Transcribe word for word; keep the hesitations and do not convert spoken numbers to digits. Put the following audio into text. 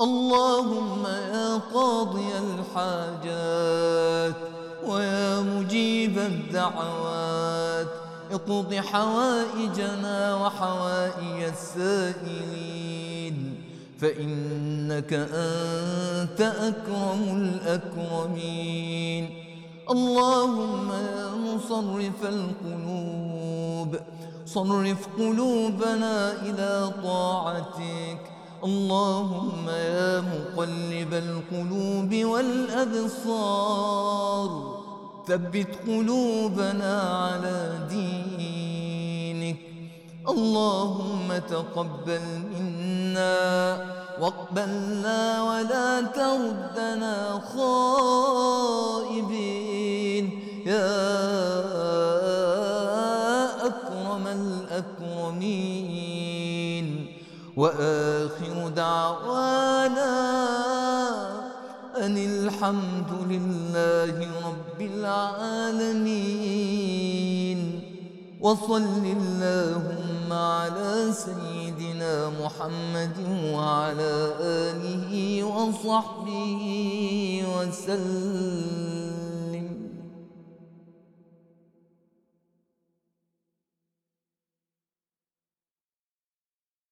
اللهم يا قاضي الحاجات ويا مجيب الدعوات اقض حوائجنا وحوائج السائلين، فإنك أنت أكرم الأكرمين. اللهم يا مصرف القلوب صرف قلوبنا إلى طاعتك. اللهم يا مقلب القلوب والأبصار ثبت قلوبنا على دينك. اللهم تقبل منا واقبلنا ولا تردنا خائبين يا أكرم الأكرمين. وآخر دعوانا أن الحمد لله رب العالمين. وصل اللهم على سيدنا محمد وعلى آله وصحبه وسلم.